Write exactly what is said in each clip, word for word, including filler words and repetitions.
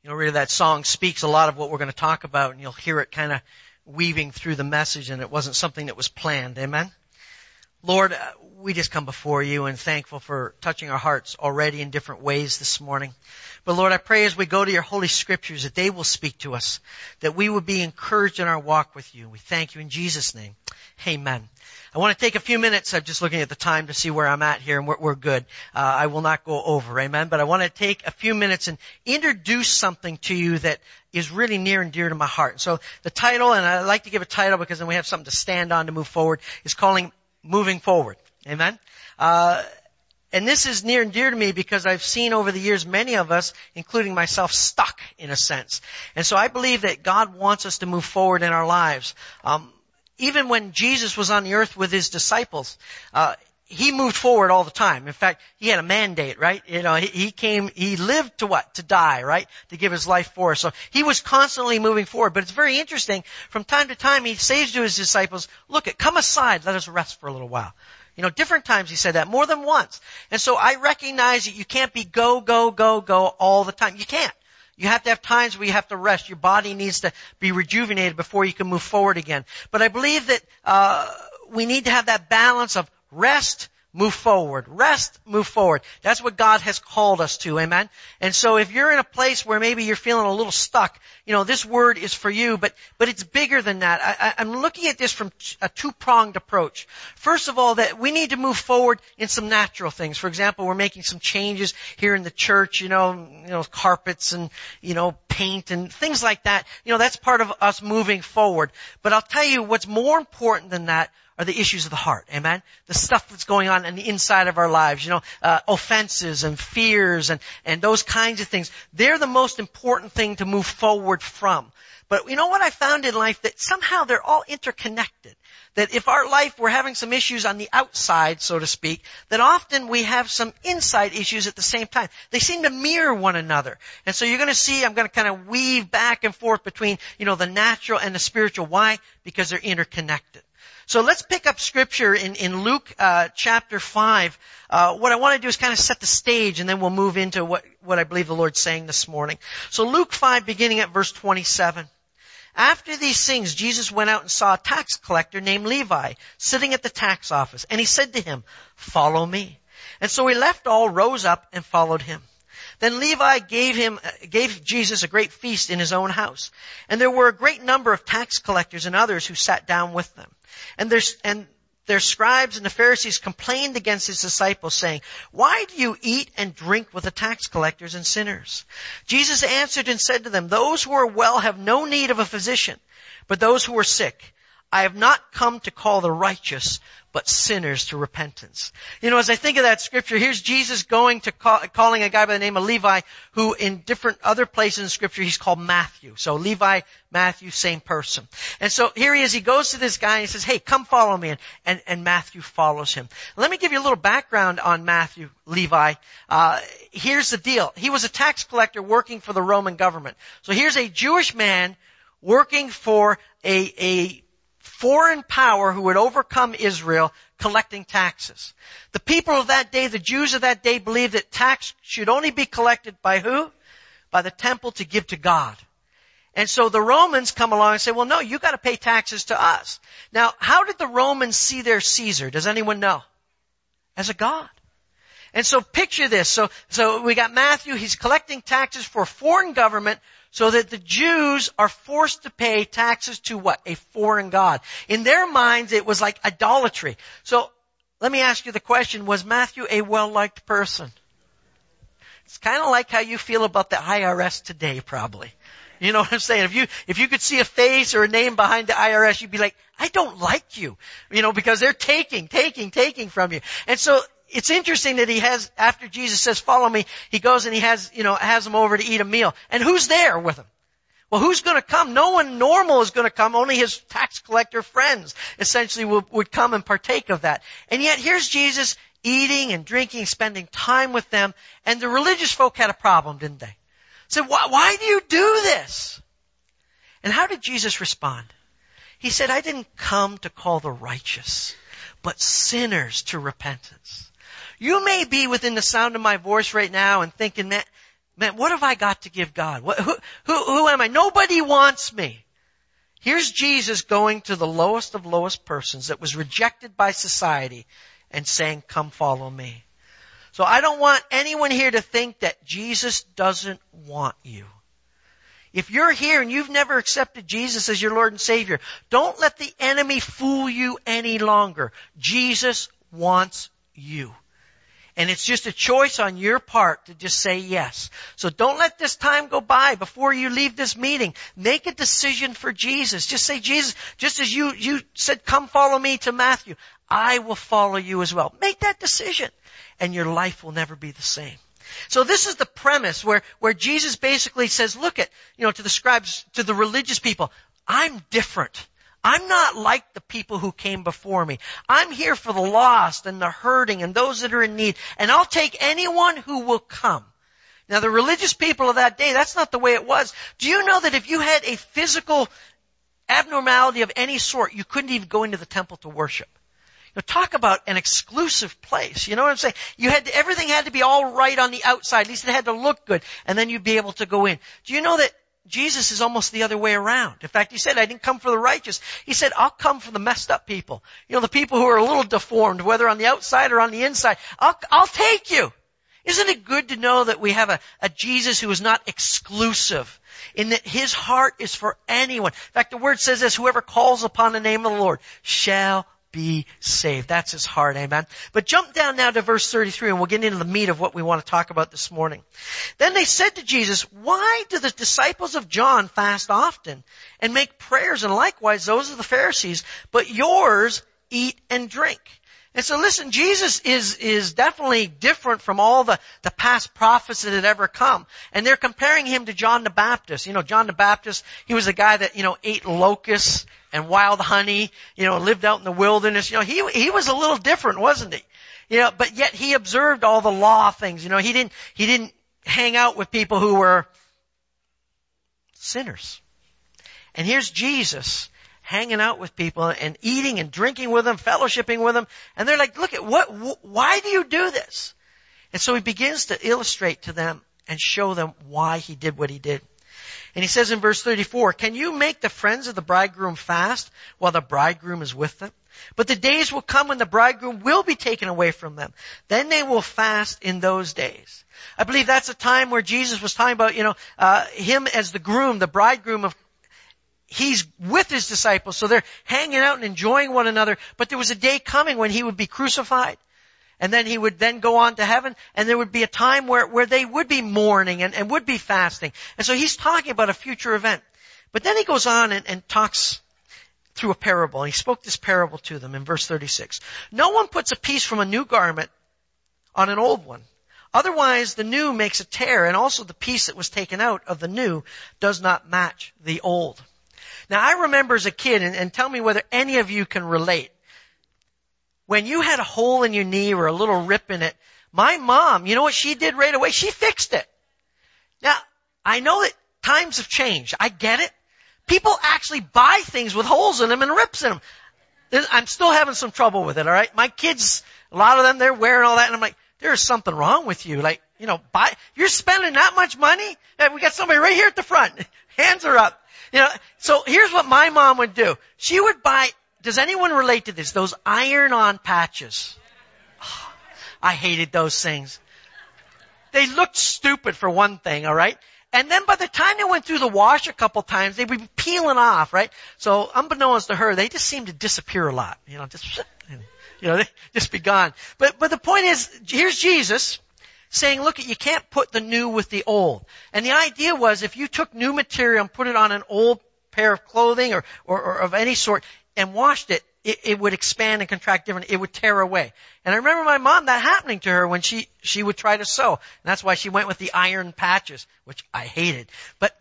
know, really that song speaks a lot of what we're going to talk about, and you'll hear it kind of weaving through the message, and it wasn't something that was planned. Amen? Lord, uh, we just come before you and thankful for touching our hearts already in different ways this morning. But Lord, I pray as we go to your Holy Scriptures that they will speak to us, that we would be encouraged in our walk with you. We thank you in Jesus' name. Amen. I want to take a few minutes. I'm just looking at the time to see where I'm at here, and we're, we're good. Uh, I will not go over, amen. But I want to take a few minutes and introduce something to you that is really near and dear to my heart. So the title, and I like to give a title because then we have something to stand on to move forward, is calling Moving Forward. Amen. Uh, and this is near and dear to me because I've seen over the years many of us, including myself, stuck in a sense. And so I believe that God wants us to move forward in our lives. Um, even when Jesus was on the earth with his disciples, uh, he moved forward all the time. In fact, he had a mandate, right? You know, he, he came, he lived to what? To die, right? To give his life for us. So he was constantly moving forward. But it's very interesting. From time to time, he says to his disciples, look, come aside, let us rest for a little while. You know, different times he said that, more than once. And so I recognize that you can't be go, go, go, go all the time. You can't. You have to have times where you have to rest. Your body needs to be rejuvenated before you can move forward again. But I believe that uh we need to have that balance of rest, move forward. Rest, move forward. That's what God has called us to, amen? And so if you're in a place where maybe you're feeling a little stuck, you know, this word is for you, but but it's bigger than that. I, I, I'm looking at this from a two-pronged approach. First of all, that we need to move forward in some natural things. For example, we're making some changes here in the church, you know, you know, carpets and, you know, paint and things like that. You know, that's part of us moving forward. But I'll tell you what's more important than that are the issues of the heart, amen? The stuff that's going on in the inside of our lives, you know, uh, offenses and fears and, and those kinds of things. They're the most important thing to move forward from. But you know what I found in life? That somehow they're all interconnected. That if our life, we're having some issues on the outside, so to speak, that often we have some inside issues at the same time. They seem to mirror one another. And so you're going to see, I'm going to kind of weave back and forth between, you know, the natural and the spiritual. Why? Because they're interconnected. So let's pick up scripture in, in Luke, uh, chapter five. Uh, what I want to do is kind of set the stage and then we'll move into what, what I believe the Lord's saying this morning. So Luke five, beginning at verse twenty-seven. After these things, Jesus went out and saw a tax collector named Levi sitting at the tax office. And he said to him, follow me. And so he left all, rose up, and followed him. Then Levi gave him, gave Jesus a great feast in his own house. And there were a great number of tax collectors and others who sat down with them. And their, and their scribes and the Pharisees complained against his disciples, saying, why do you eat and drink with the tax collectors and sinners? Jesus answered and said to them, those who are well have no need of a physician, but those who are sick. I have not come to call the righteous, but sinners to repentance. You know, as I think of that scripture, here's Jesus going to call, calling a guy by the name of Levi, who in different other places in scripture he's called Matthew. So Levi, Matthew, same person. And so here he is, he goes to this guy and he says, hey, come follow me. And, and, and Matthew follows him. Let me give you a little background on Matthew, Levi. Uh, here's the deal. He was a tax collector working for the Roman government. So here's a Jewish man working for a, a foreign power who would overcome Israel, collecting taxes. The people of that day, the Jews of that day, believed that tax should only be collected by who? By the temple to give to God. And so the Romans come along and say, well, no, you got to pay taxes to us. Now, how did the Romans see their Caesar? Does anyone know? As a god. And so picture this. So, so we got Matthew, he's collecting taxes for a foreign government, so that the Jews are forced to pay taxes to what? A foreign god. In their minds, it was like idolatry. So let me ask you the question, was Matthew a well-liked person? It's kind of like how you feel about the I R S today, probably. You know what I'm saying? If you, if you could see a face or a name behind the I R S, you'd be like, I don't like you. You know, because they're taking, taking, taking from you. And so it's interesting that he has, after Jesus says, follow me, he goes and he has, you know, has them over to eat a meal. And who's there with him? Well, who's going to come? No one normal is going to come. Only his tax collector friends essentially would, would come and partake of that. And yet here's Jesus eating and drinking, spending time with them. And the religious folk had a problem, didn't they? Said, why, why do you do this? And how did Jesus respond? He said, I didn't come to call the righteous, but sinners to repentance. You may be within the sound of my voice right now and thinking, man, Man, what have I got to give God? What, who, who, who am I? Nobody wants me. Here's Jesus going to the lowest of lowest persons that was rejected by society and saying, come follow me. So I don't want anyone here to think that Jesus doesn't want you. If you're here and you've never accepted Jesus as your Lord and Savior, don't let the enemy fool you any longer. Jesus wants you. And it's just a choice on your part to just say yes. So don't let this time go by before you leave this meeting. Make a decision for Jesus. Just say, Jesus, just as you, you said, come follow me to Matthew, I will follow you as well. Make that decision and your life will never be the same. So this is the premise where, where Jesus basically says, look at, you know, to the scribes, to the religious people, I'm different. I'm not like the people who came before me. I'm here for the lost and the hurting and those that are in need. And I'll take anyone who will come. Now the religious people of that day, that's not the way it was. Do you know that if you had a physical abnormality of any sort, you couldn't even go into the temple to worship? You know, talk about an exclusive place. You know what I'm saying? You had to, everything had to be all right on the outside. At least it had to look good. And then you'd be able to go in. Do you know that Jesus is almost the other way around? In fact, he said, I didn't come for the righteous. He said, I'll come for the messed up people. You know, the people who are a little deformed, whether on the outside or on the inside. I'll, I'll take you. Isn't it good to know that we have a, a Jesus who is not exclusive, in that his heart is for anyone? In fact, the word says this, whoever calls upon the name of the Lord shall be saved. That's his heart, amen. But jump down now to verse thirty-three and we'll get into the meat of what we want to talk about this morning. Then they said to Jesus, why do the disciples of John fast often and make prayers, and likewise those of the Pharisees, but yours eat and drink? And so listen, Jesus is, is definitely different from all the, the past prophets that had ever come. And they're comparing him to John the Baptist. You know, John the Baptist, he was a guy that, you know, ate locusts and wild honey, you know, lived out in the wilderness. You know, he, he was a little different, wasn't he? You know, but yet he observed all the law things. You know, he didn't, he didn't hang out with people who were sinners. And here's Jesus hanging out with people and eating and drinking with them, fellowshipping with them. And they're like, look at what, wh- why do you do this? And so he begins to illustrate to them and show them why he did what he did. And he says in verse thirty-four, can you make the friends of the bridegroom fast while the bridegroom is with them? But the days will come when the bridegroom will be taken away from them. Then they will fast in those days. I believe that's a time where Jesus was talking about, you know, uh, him as the groom, the bridegroom of He's with his disciples, so they're hanging out and enjoying one another. But there was a day coming when he would be crucified. And then he would then go on to heaven. And there would be a time where, where they would be mourning and, and would be fasting. And so he's talking about a future event. But then he goes on and, and talks through a parable. And he spoke this parable to them in verse thirty-six. No one puts a piece from a new garment on an old one. Otherwise, the new makes a tear, and also the piece that was taken out of the new does not match the old. Now, I remember as a kid, and, and tell me whether any of you can relate. When you had a hole in your knee or a little rip in it, my mom, you know what she did right away? She fixed it. Now, I know that times have changed. I get it. People actually buy things with holes in them and rips in them. I'm still having some trouble with it, all right? My kids, a lot of them, they're wearing all that, and I'm like, there's something wrong with you. Like, you know, buy, you're spending that much money? We got somebody right here at the front. Hands are up. You know, so here's what my mom would do. She would buy, does anyone relate to this? Those iron-on patches. Oh, I hated those things. They looked stupid for one thing, all right? And then by the time they went through the wash a couple times, they would be peeling off, right? So unbeknownst to her, they just seemed to disappear a lot. You know, just, you know, they just be gone. But, but the point is, here's Jesus saying, look, you can't put the new with the old. And the idea was if you took new material and put it on an old pair of clothing or, or, or of any sort and washed it, it, it would expand and contract differently. It would tear away. And I remember my mom, that happening to her when she, she would try to sew. And that's why she went with the iron patches, which I hated. But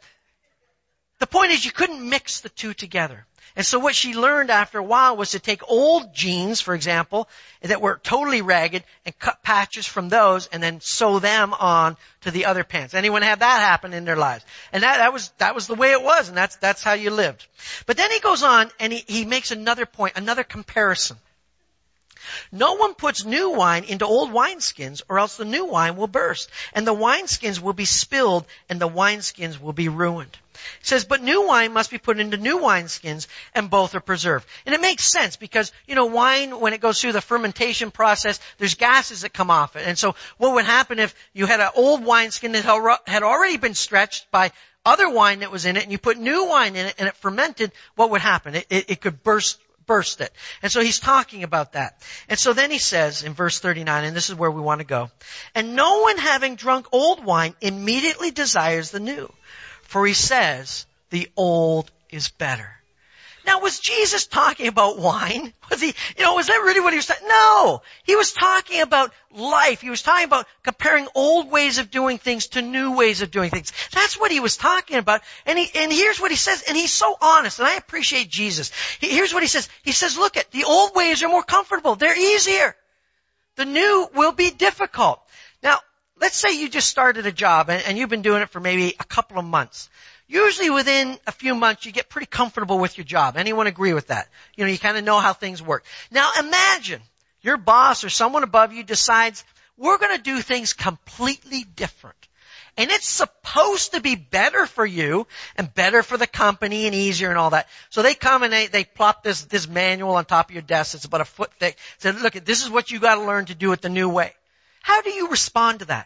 the point is you couldn't mix the two together. And so what she learned after a while was to take old jeans, for example, that were totally ragged and cut patches from those and then sew them on to the other pants. Anyone have that happen in their lives? And that, that was, that was the way it was, and that's, that's how you lived. But then he goes on and he, he makes another point, another comparison. No one puts new wine into old wineskins, or else the new wine will burst, and the wineskins will be spilled, and the wineskins will be ruined. It says, but new wine must be put into new wineskins, and both are preserved. And it makes sense because, you know, wine, when it goes through the fermentation process, there's gases that come off it. And so what would happen if you had an old wineskin that had already been stretched by other wine that was in it, and you put new wine in it, and it fermented, what would happen? It, it, it could burst burst it. And so he's talking about that. And so then he says in verse thirty-nine, and this is where we want to go, and no one having drunk old wine immediately desires the new, for he says the old is better. Now, was Jesus talking about wine? Was he, you know, was that really what he was talking? No. He was talking about life. He was talking about comparing old ways of doing things to new ways of doing things. That's what he was talking about. And he, and here's what he says, and he's so honest, and I appreciate Jesus. He, here's what he says. He says, look at, the old ways are more comfortable. They're easier. The new will be difficult. Now, let's say you just started a job, and, and you've been doing it for maybe a couple of months. Usually within a few months, you get pretty comfortable with your job. Anyone agree with that? You know, you kind of know how things work. Now imagine your boss or someone above you decides, we're going to do things completely different. And it's supposed to be better for you and better for the company and easier and all that. So they come and they, they plop this, this manual on top of your desk. It's about a foot thick. Say, look, this is what you got to learn to do it the new way. How do you respond to that?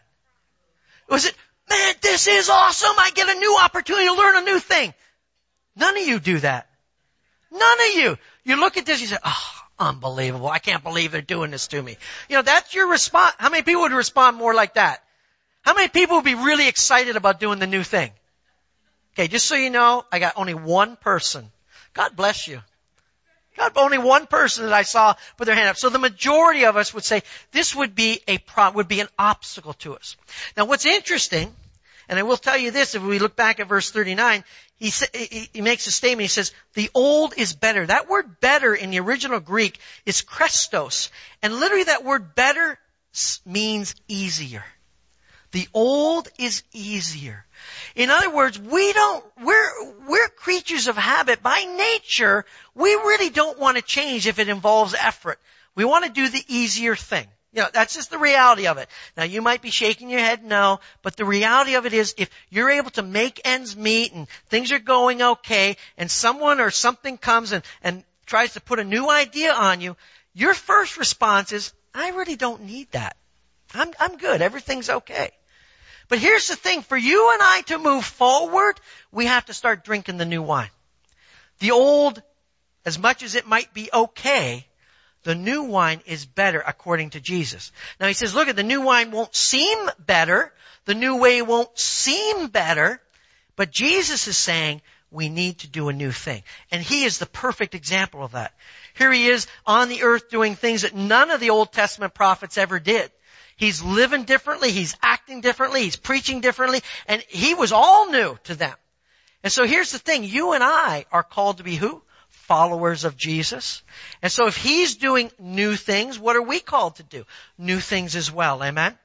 Was it, man, this is awesome. I get a new opportunity to learn a new thing. None of you do that. None of you. You look at this, you say, oh, unbelievable. I can't believe they're doing this to me. You know, that's your response. How many people would respond more like that? How many people would be really excited about doing the new thing? Okay, just so you know, I got only one person. God bless you. God, only one person that I saw put their hand up. So the majority of us would say this would be a pro- would be an obstacle to us. Now, what's interesting, and I will tell you this, if we look back at verse thirty-nine, he, sa- he, he makes a statement. He says, the old is better. That word better in the original Greek is Christos. And literally that word better means easier. The old is easier. In other words, we don't, we're, we're creatures of habit. By nature, we really don't want to change if it involves effort. We want to do the easier thing. You know, that's just the reality of it. Now, you might be shaking your head no, but the reality of it is if you're able to make ends meet and things are going okay and someone or something comes and, and tries to put a new idea on you, your first response is, I really don't need that. I'm, I'm good. Everything's okay. But here's the thing, for you and I to move forward, we have to start drinking the new wine. The old, as much as it might be okay, the new wine is better according to Jesus. Now he says, look, at the new wine won't seem better. The new way won't seem better. But Jesus is saying we need to do a new thing. And he is the perfect example of that. Here he is on the earth doing things that none of the Old Testament prophets ever did. He's living differently. He's acting differently. He's preaching differently. And he was all new to them. And so here's the thing. You and I are called to be who? Followers of Jesus. And so if he's doing new things, what are we called to do? New things as well. Amen?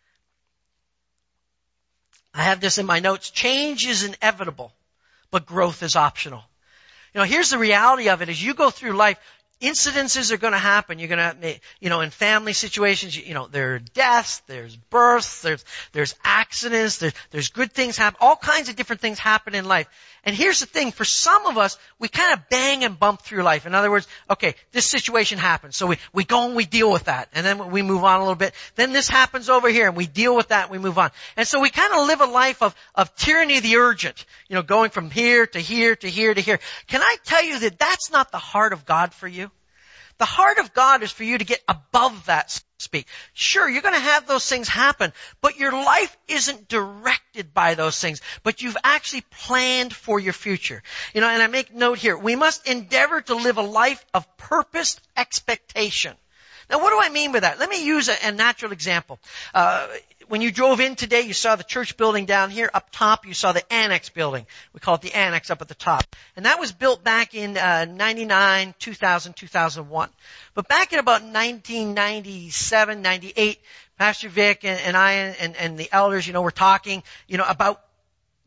I have this in my notes. Change is inevitable, but growth is optional. You know, here's the reality of it. As you go through life, incidences are going to happen. You're going to, you know, in family situations, you know, there are deaths, there's births, there's, there's accidents, there's, there's good things happen. All kinds of different things happen in life. And here's the thing, for some of us, we kind of bang and bump through life. In other words, okay, this situation happens. So we, we go and we deal with that. And then we move on a little bit. Then this happens over here and we deal with that and we move on. And so we kind of live a life of, of tyranny of the urgent. You know, going from here to here to here to here. Can I tell you that that's not the heart of God for you? The heart of God is for you to get above that, so to speak. Sure, you're going to have those things happen, but your life isn't directed by those things, but you've actually planned for your future. You know, and I make note here, we must endeavor to live a life of purposed expectation. Now, what do I mean by that? Let me use a, a natural example. Uh, when you drove in today, you saw the church building down here. Up top, you saw the annex building. We call it the annex up at the top. And that was built back in uh, ninety-nine, two thousand, two thousand one. But back in about nineteen ninety-seven, ninety-eight, Pastor Vic and, and I and, and the elders, you know, were talking, you know, about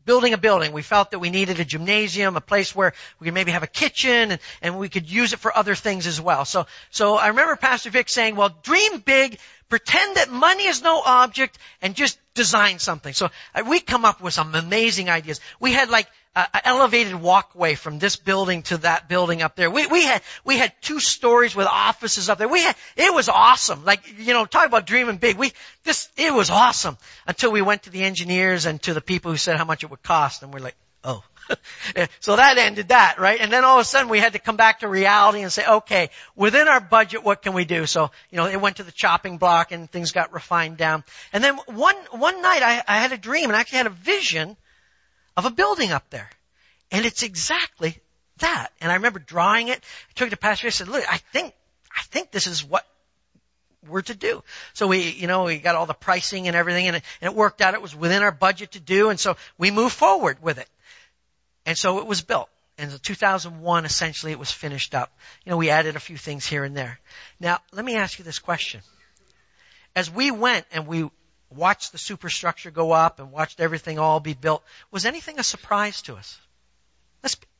building a building. We felt that we needed a gymnasium, a place where we could maybe have a kitchen, and, and we could use it for other things as well. So, so I remember Pastor Vic saying, well, dream big, pretend that money is no object, and just design something. So uh, we come up with some amazing ideas. We had like an elevated walkway from this building to that building up there. We, we had, we had two stories with offices up there. We had, it was awesome. Like, you know, talk about dreaming big. We, this, it was awesome until we went to the engineers and to the people who said how much it would cost. And we're like, oh. So that ended that, right? And then all of a sudden we had to come back to reality and say, okay, within our budget, what can we do? So, you know, it went to the chopping block and things got refined down. And then one, one night I, I had a dream and I actually had a vision of a building up there. And it's exactly that. And I remember drawing it. I took it to Pastor. I said, look, I think, I think this is what we're to do. So we, you know, we got all the pricing and everything, and it, and it worked out. It was within our budget to do. And so we moved forward with it. And so it was built. And in two thousand one, essentially, it was finished up. You know, we added a few things here and there. Now, let me ask you this question. As we went and we watched the superstructure go up and watched everything all be built, was anything a surprise to us? Let's be,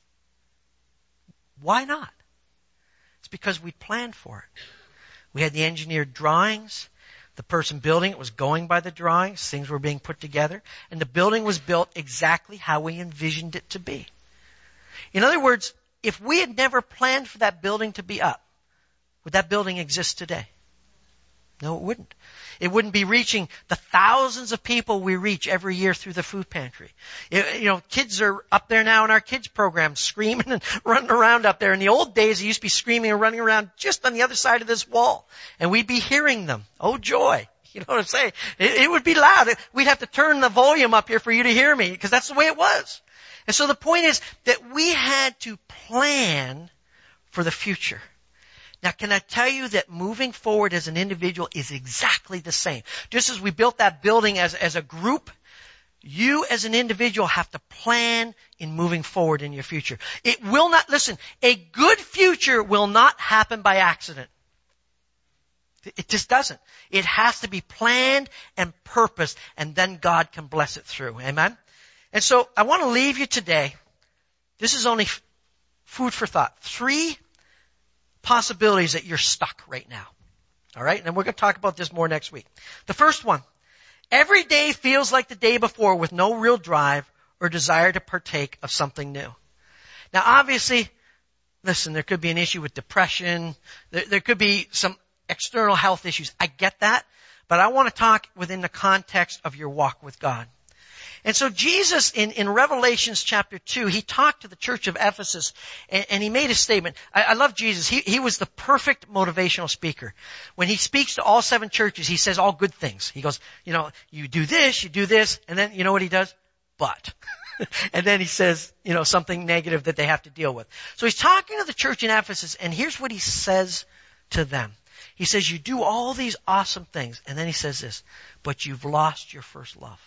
why not? It's because we planned for it. We had the engineered drawings. The person building it was going by the drawings. Things were being put together. And the building was built exactly how we envisioned it to be. In other words, if we had never planned for that building to be up, would that building exist today? No, it wouldn't. It wouldn't be reaching the thousands of people we reach every year through the food pantry. It, you know, kids are up there now in our kids program screaming and running around up there. In the old days, they used to be screaming and running around just on the other side of this wall. And we'd be hearing them. Oh, joy. You know what I'm saying? It, it would be loud. We'd have to turn the volume up here for you to hear me because that's the way it was. And so the point is that we had to plan for the future. Now, can I tell you that moving forward as an individual is exactly the same? Just as we built that building as, as a group, you as an individual have to plan in moving forward in your future. It will not, listen, a good future will not happen by accident. It just doesn't. It has to be planned and purposed, and then God can bless it through. Amen? And so I want to leave you today. This is only f- food for thought. Three possibilities that you're stuck right now. All right? And we're going to talk about this more next week. The first one. Every day feels like the day before with no real drive or desire to partake of something new. Now, obviously, listen, there could be an issue with depression. There, there could be some external health issues. I get that. But I want to talk within the context of your walk with God. And so Jesus, in, in Revelations chapter two, he talked to the church of Ephesus, and, and he made a statement. I, I love Jesus. He, he was the perfect motivational speaker. When he speaks to all seven churches, he says all good things. He goes, you know, you do this, you do this, and then you know what he does? But. And then he says, you know, something negative that they have to deal with. So he's talking to the church in Ephesus, and here's what he says to them. He says, you do all these awesome things. And then he says this, but you've lost your first love.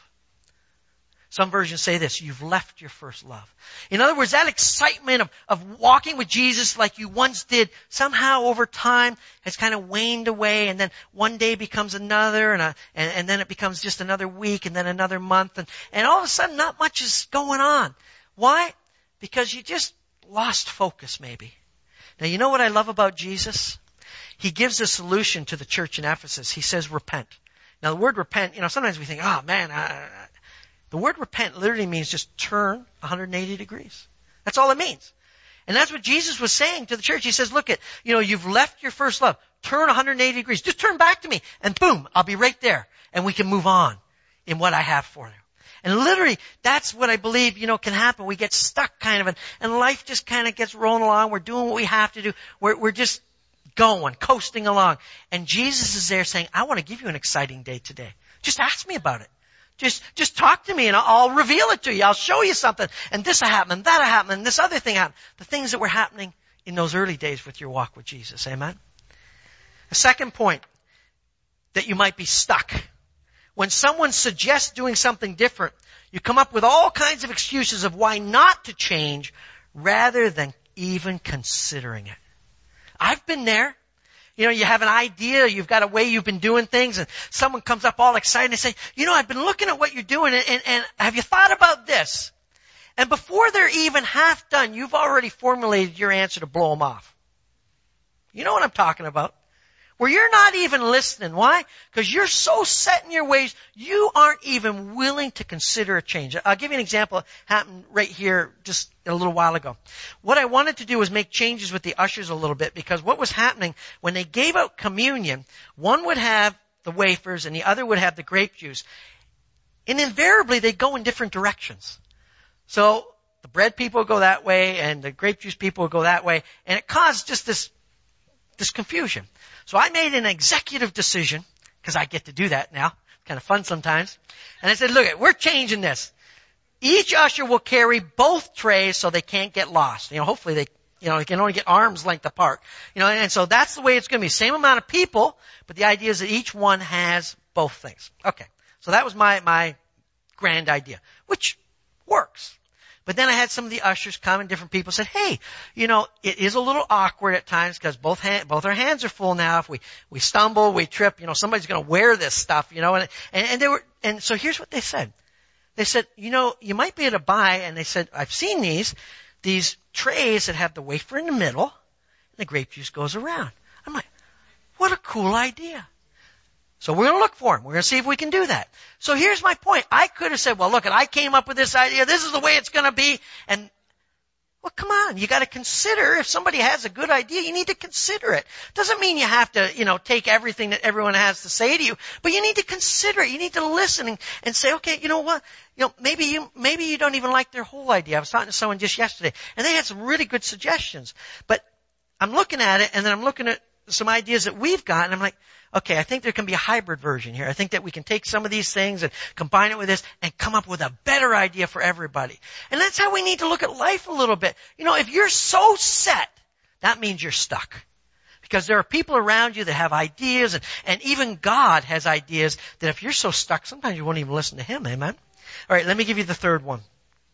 Some versions say this, you've left your first love. In other words, that excitement of, of walking with Jesus like you once did, somehow over time has kind of waned away, and then one day becomes another, and, a, and, and then it becomes just another week, and then another month, and, and all of a sudden not much is going on. Why? Because you just lost focus maybe. Now you know what I love about Jesus? He gives a solution to the church in Ephesus. He says repent. Now the word repent, you know, sometimes we think, oh man, I, the word repent literally means just turn one hundred eighty degrees. That's all it means. And that's what Jesus was saying to the church. He says, look at, you know, you've left your first love. Turn one hundred eighty degrees. Just turn back to me. And boom, I'll be right there. And we can move on in what I have for you. And literally, that's what I believe, you know, can happen. We get stuck kind of, and, and life just kind of gets rolling along. We're doing what we have to do. We're, we're just going, coasting along. And Jesus is there saying, I want to give you an exciting day today. Just ask me about it. Just, just talk to me and I'll, I'll reveal it to you. I'll show you something. And this happened, and that happened, and this other thing happened. The things that were happening in those early days with your walk with Jesus. Amen? A second point that you might be stuck. When someone suggests doing something different, you come up with all kinds of excuses of why not to change rather than even considering it. I've been there. You know, you have an idea, you've got a way you've been doing things, and someone comes up all excited and say, you know, I've been looking at what you're doing, and, and, and have you thought about this? And before they're even half done, you've already formulated your answer to blow them off. You know what I'm talking about? Where you're not even listening. Why? Because you're so set in your ways, you aren't even willing to consider a change. I'll give you an example. It happened right here just a little while ago. What I wanted to do was make changes with the ushers a little bit, because what was happening when they gave out communion, one would have the wafers and the other would have the grape juice. And invariably they go in different directions. So the bread people would go that way and the grape juice people would go that way, and it caused just this this confusion. So I made an executive decision, because I get to do that now. Kind of fun sometimes. And I said, look, we're changing this. Each usher will carry both trays so they can't get lost. You know, hopefully they, you know, they can only get arm's length apart. You know, and so that's the way it's going to be. Same amount of people, but the idea is that each one has both things. Okay. So that was my, my grand idea, which works. But then I had some of the ushers come and different people said, hey, you know, it is a little awkward at times because both hand, both our hands are full now. If we, we stumble, we trip, you know, somebody's going to wear this stuff, you know, and, and, and they were, and so here's what they said. They said, you know, you might be able to buy, and they said, I've seen these, these trays that have the wafer in the middle and the grape juice goes around. I'm like, what a cool idea. So we're going to look for them. We're going to see if we can do that. So here's my point. I could have said, well, look, I came up with this idea. This is the way it's going to be. And, well, come on. You got to consider, if somebody has a good idea, you need to consider it. Doesn't mean you have to, you know, take everything that everyone has to say to you, but you need to consider it. You need to listen and, and say, okay, you know what? You know, maybe you, maybe you don't even like their whole idea. I was talking to someone just yesterday, and they had some really good suggestions. But I'm looking at it, and then I'm looking at some ideas that we've got, and I'm like, okay, I think there can be a hybrid version here. I think that we can take some of these things and combine it with this and come up with a better idea for everybody. And that's how we need to look at life a little bit. You know, if you're so set, that means you're stuck. Because there are people around you that have ideas, and, and even God has ideas that if you're so stuck, sometimes you won't even listen to Him. Amen? All right, let me give you the third one.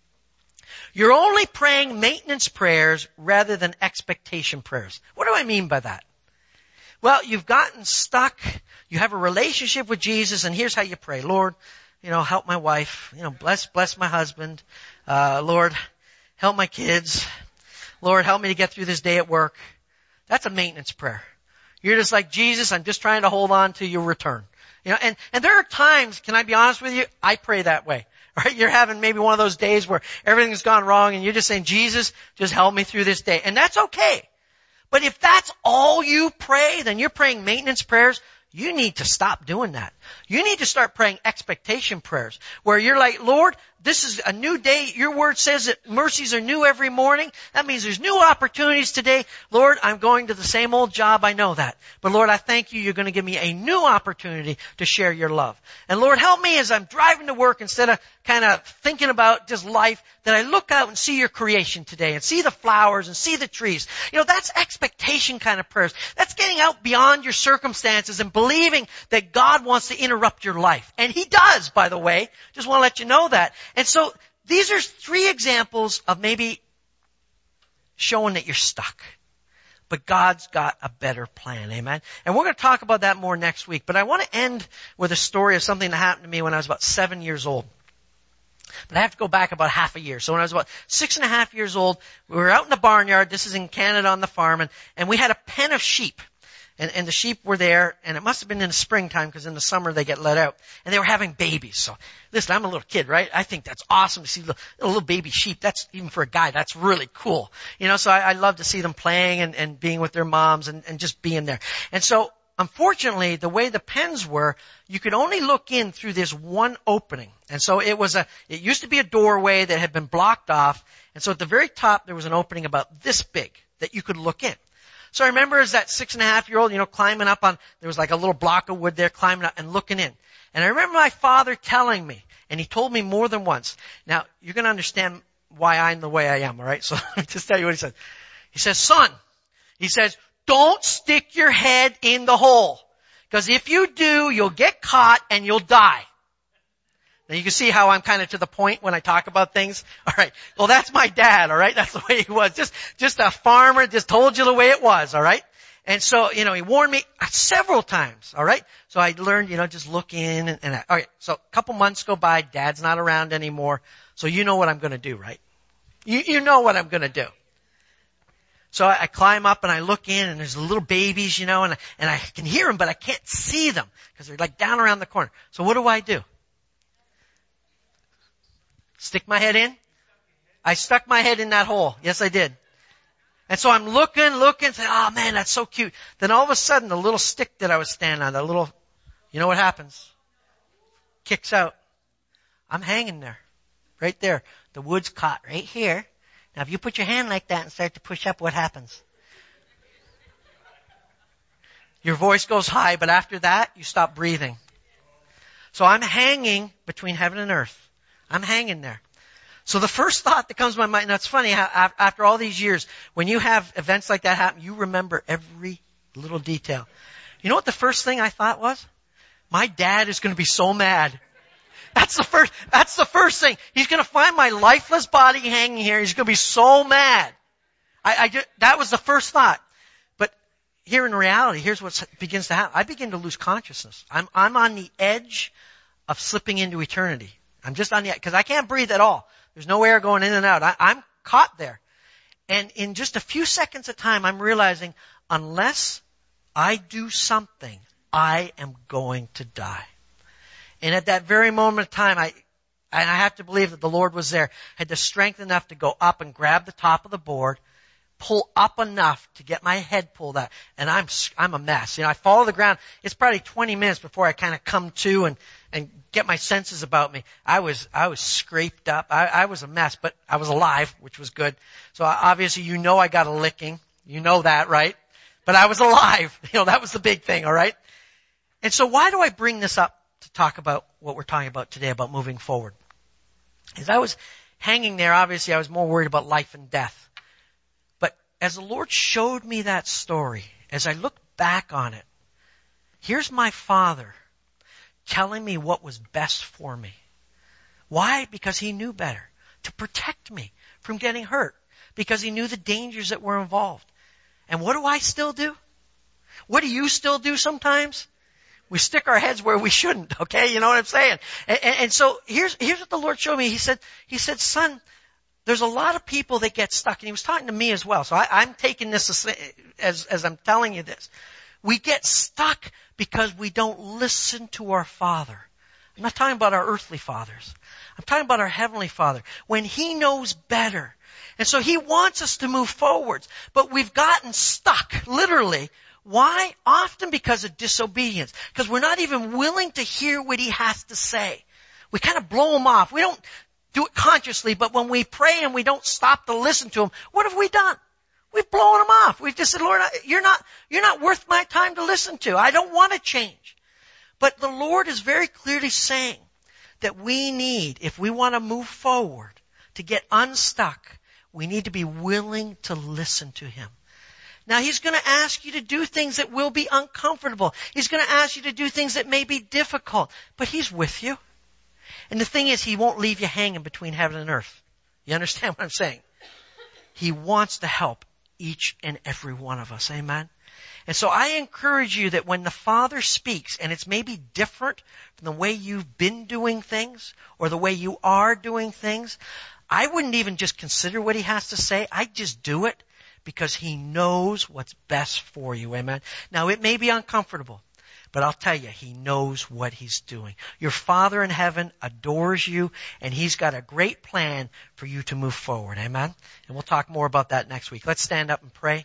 You're only praying maintenance prayers rather than expectation prayers. What do I mean by that? Well, you've gotten stuck. You have a relationship with Jesus, and here's how you pray. Lord, you know, help my wife. You know, bless, bless my husband. Uh, Lord, help my kids. Lord, help me to get through this day at work. That's a maintenance prayer. You're just like, Jesus, I'm just trying to hold on to your return. You know, and, and there are times, can I be honest with you? I pray that way. Right? You're having maybe one of those days where everything's gone wrong, and you're just saying, Jesus, just help me through this day. And that's okay. But if that's all you pray, then you're praying maintenance prayers. You need to stop doing that. You need to start praying expectation prayers, where you're like, Lord, this is a new day. Your word says that mercies are new every morning. That means there's new opportunities today. Lord, I'm going to the same old job. I know that. But Lord, I thank you. You're going to give me a new opportunity to share your love. And Lord, help me as I'm driving to work, instead of kind of thinking about just life, that I look out and see your creation today and see the flowers and see the trees. You know, that's expectation kind of prayers. That's getting out beyond your circumstances and believing that God wants to interrupt your life. And He does, by the way. Just want to let you know that. And so these are three examples of maybe showing that you're stuck. But God's got a better plan. Amen. And we're going to talk about that more next week. But I want to end with a story of something that happened to me when I was about seven years old. But I have to go back about half a year. So when I was about six and a half years old, we were out in the barnyard. This is in Canada on the farm. And, and we had a pen of sheep. And, and the sheep were there, and it must have been in the springtime, because in the summer they get let out. And they were having babies. So, listen, I'm a little kid, right? I think that's awesome to see little, little baby sheep. That's, even for a guy, that's really cool. You know, so I, I love to see them playing and, and being with their moms and, and just being there. And so, unfortunately, the way the pens were, you could only look in through this one opening. And so it was a, it used to be a doorway that had been blocked off. And so at the very top, there was an opening about this big that you could look in. So I remember as that six and a half year old, you know, climbing up on, there was like a little block of wood there, climbing up and looking in. And I remember my father telling me, and he told me more than once. Now, you're going to understand why I'm the way I am, all right? So let me just tell you what he said. He says, son, he says, don't stick your head in the hole. Because if you do, you'll get caught and you'll die. Now you can see how I'm kind of to the point when I talk about things. All right. Well, that's my dad, all right? That's the way he was. Just, just a farmer, just told you the way it was, all right? And so, you know, he warned me several times, all right? So I learned, you know, just look in and, and I, all right, so a couple months go by, Dad's not around anymore, so you know what I'm going to do, right? You, you know what I'm going to do. So I, I climb up and I look in and there's little babies, you know, and, and I can hear them, but I can't see them because they're like down around the corner. So what do I do? Stick my head in? I stuck my head in that hole. Yes, I did. And so I'm looking, looking, saying, oh man, that's so cute. Then all of a sudden, the little stick that I was standing on, the little, you know what happens? Kicks out. I'm hanging there. Right there. The wood's caught right here. Now if you put your hand like that and start to push up, what happens? Your voice goes high, but after that, you stop breathing. So I'm hanging between heaven and earth. I'm hanging there. So the first thought that comes to my mind, and it's funny how after all these years, when you have events like that happen, you remember every little detail. You know what the first thing I thought was? My dad is going to be so mad. That's the first, that's the first thing. He's going to find my lifeless body hanging here. He's going to be so mad. I, I just, that was the first thought. But here in reality, here's what begins to happen. I begin to lose consciousness. I'm, I'm on the edge of slipping into eternity. I'm just on the edge, because I can't breathe at all. There's no air going in and out. I, I'm caught there. And in just a few seconds of time, I'm realizing unless I do something, I am going to die. And at that very moment of time, I, and I have to believe that the Lord was there, had the strength enough to go up and grab the top of the board, pull up enough to get my head pulled out. And I'm, I'm a mess. You know, I fall to the ground. It's probably twenty minutes before I kind of come to and, and get my senses about me. I was, I was scraped up. I, I was a mess, but I was alive, which was good. So obviously, you know, I got a licking. You know that, right? But I was alive. You know, that was the big thing, all right? And so why do I bring this up to talk about what we're talking about today, about moving forward? As I was hanging there, obviously, I was more worried about life and death. But as the Lord showed me that story, as I looked back on it, here's my Father telling me what was best for me. Why? Because He knew better. To protect me from getting hurt. Because He knew the dangers that were involved. And what do I still do? What do you still do sometimes? We stick our heads where we shouldn't, okay? You know what I'm saying? And, and, and so here's, here's what the Lord showed me. He said, He said, son, there's a lot of people that get stuck. And He was talking to me as well. So I, I'm taking this as, as, as I'm telling you this. We get stuck because we don't listen to our Father. I'm not talking about our earthly fathers. I'm talking about our Heavenly Father. When He knows better. And so He wants us to move forwards. But we've gotten stuck, literally. Why? Often because of disobedience. Because we're not even willing to hear what He has to say. We kind of blow Him off. We don't do it consciously, but when we pray and we don't stop to listen to Him, what have we done? We've blown Him off. We've just said, Lord, you're not, you're not worth my time to listen to. I don't want to change. But the Lord is very clearly saying that we need, if we want to move forward, to get unstuck, we need to be willing to listen to Him. Now, He's going to ask you to do things that will be uncomfortable. He's going to ask you to do things that may be difficult. But He's with you. And the thing is, He won't leave you hanging between heaven and earth. You understand what I'm saying? He wants to help each and every one of us. Amen? And so I encourage you that when the Father speaks, and it's maybe different from the way you've been doing things or the way you are doing things, I wouldn't even just consider what He has to say. I'd just do it. Because He knows what's best for you. Amen. Now it may be uncomfortable, but I'll tell you, He knows what He's doing. Your Father in heaven adores you, and He's got a great plan for you to move forward. Amen. And we'll talk more about that next week. Let's stand up and pray.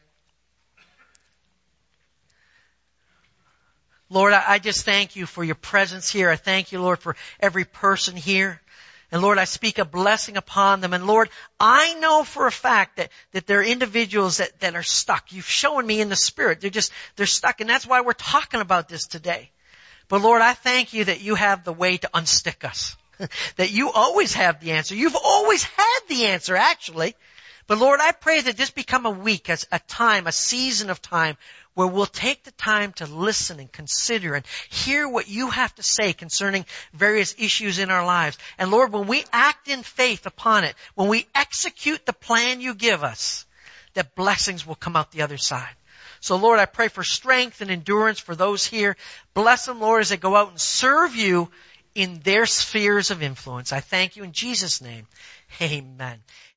Lord, I just thank You for Your presence here. I thank You, Lord, for every person here. And Lord, I speak a blessing upon them. And Lord, I know for a fact that, that there are individuals that, that are stuck. You've shown me in the Spirit. They're just, they're stuck. And that's why we're talking about this today. But Lord, I thank You that You have the way to unstick us. That You always have the answer. You've always had the answer, actually. But Lord, I pray that this become a week, as a time, a season of time where we'll take the time to listen and consider and hear what You have to say concerning various issues in our lives. And Lord, when we act in faith upon it, when we execute the plan You give us, that blessings will come out the other side. So Lord, I pray for strength and endurance for those here. Bless them, Lord, as they go out and serve you in their spheres of influence. I thank you in Jesus' name. Amen.